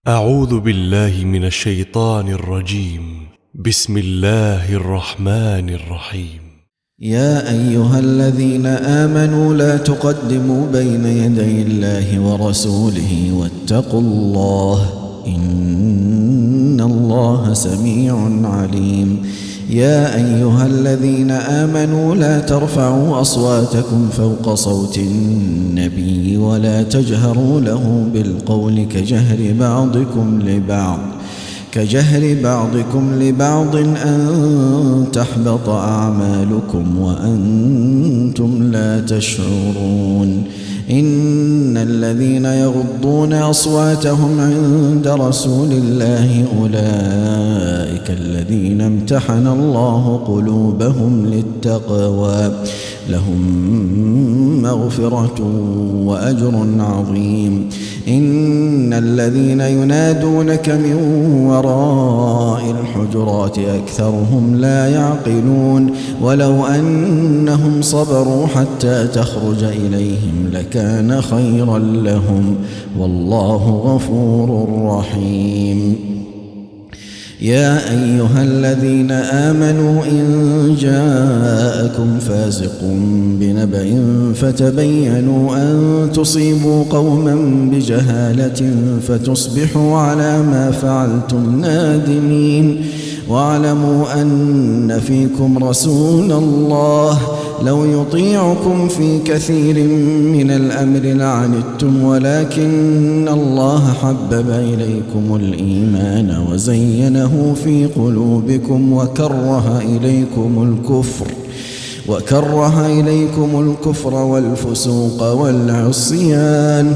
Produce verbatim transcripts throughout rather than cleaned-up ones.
أعوذ بالله من الشيطان الرجيم. بسم الله الرحمن الرحيم. يا أيها الذين آمنوا لا تقدموا بين يدي الله ورسوله واتقوا الله إن الله سميع عليم. يا أيها الذين آمنوا لا ترفعوا أصواتكم فوق صوت النبي ولا تجهروا له بالقول كجهر بعضكم لبعض كجهر بعضكم لبعض أن تحبط أعمالكم وأنتم لا تشعرون. إن الذين يغضون أصواتهم عند رسول الله أولئك الذين امتحن الله قلوبهم للتقوى لهم مغفرة وأجر عظيم. إن الذين ينادونك من وراء الحجرات أكثرهم لا يعقلون. ولو أنهم صبروا حتى تخرج إليهم لكان خيرا لهم والله غفور رحيم. يا أيها الذين آمنوا إن جاءكم فاسق بنبأ فتبينوا أن تصيبوا قوما بجهالة فتصبحوا على ما فعلتم نادمين. واعلموا أن فيكم رسول الله لو يطيعكم في كثير من الأمر لعنتم ولكن الله حبب إليكم الإيمان وزينه في قلوبكم وكره إليكم الكفر وكره إليكم الكفر والفسوق والعصيان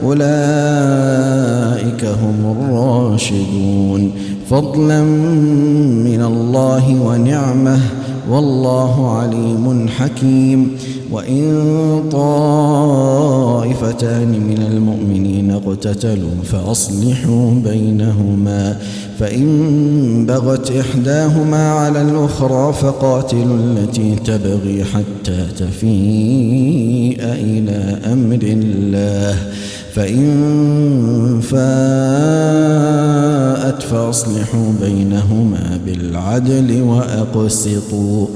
أولئك هم الراشدون فضلا من الله ونعمه والله عليم حكيم. وإن طائفتان من المؤمنين اقتتلوا فأصلحوا بينهما فإن بغت إحداهما على الأخرى فقاتلوا التي تبغي حتى تفيء إلى أمر الله فإن فاءت فأصلحوا بينهما بالعدل وأقسطوا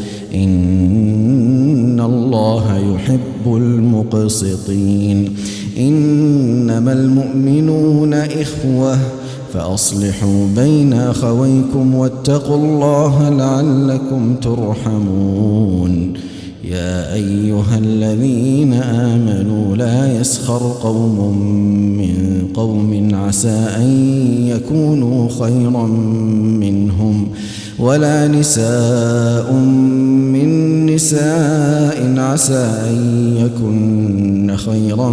إن الله يحب المقسطين. إنما المؤمنون إخوة فأصلحوا بين أخويكم واتقوا الله لعلكم ترحمون. يا أيها الذين آمنوا لا يسخر قوم من قوم عسى أن يكونوا خيرا منهم ولا نساء من نساء عسى أن يكن خيرا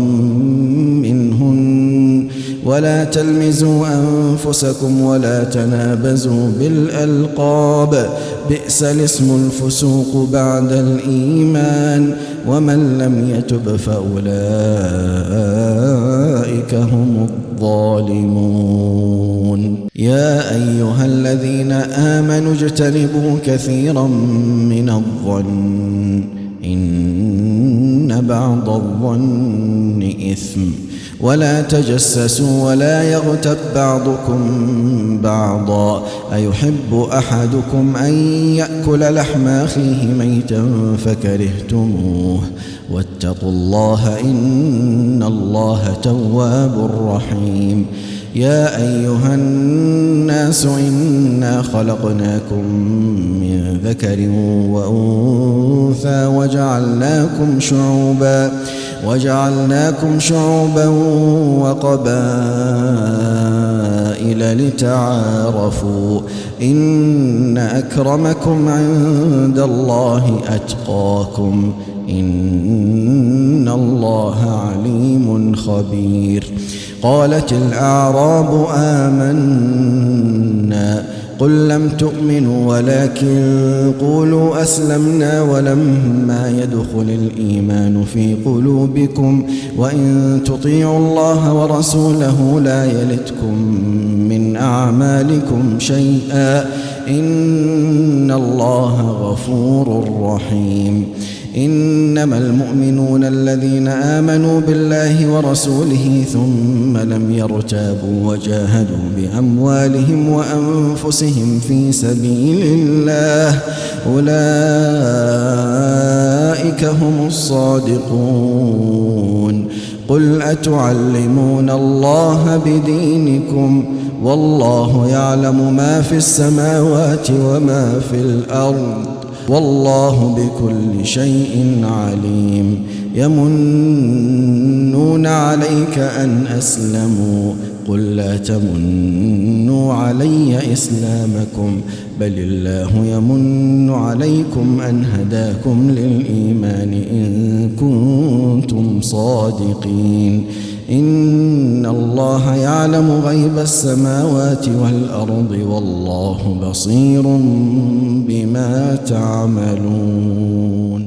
منهن ولا تلمزوا أنفسكم ولا تنابزوا بالألقاب بئس الاسم الفسوق بعد الإيمان ومن لم يتب فأولئك هم الظالمون. يا أيها الذين آمنوا اجتنبوا كثيرا من الظن إن بعض الظن إثم ولا تجسسوا ولا يغتب بعضكم بعضا أيحب أحدكم أن يأكل لحم أخيه ميتا فكرهتموه واتقوا الله إن الله تواب رحيم. يا أيها الناس إنا خلقناكم من ذكر وأنثى وجعلناكم شعوبا وجعلناكم شعوبا وقبائل لتعارفوا إن أكرمكم عند الله أتقاكم إن الله عليم خبير. قالت الأعراب آمنا قل لم تؤمنوا ولكن قولوا أسلمنا ولما يدخل الإيمان في قلوبكم وإن تطيعوا الله ورسوله لا يلتكم من أعمالكم شيئا إن الله غفور رحيم. إنما المؤمنون الذين آمنوا بالله ورسوله ثم لم يرتابوا وجاهدوا بأموالهم وأنفسهم في سبيل الله أولئك هم الصادقون قل أتعلمون الله بدينكم والله يعلم ما في السماوات وما في الأرض والله بكل شيء عليم يمنون عليك أن أسلموا قل لا تمنوا علي إسلامكم بل الله يمن عليكم أن هداكم للإيمان إن كنتم صادقين إن الله يعلم غيب السماوات والأرض والله بصير بما تعملون.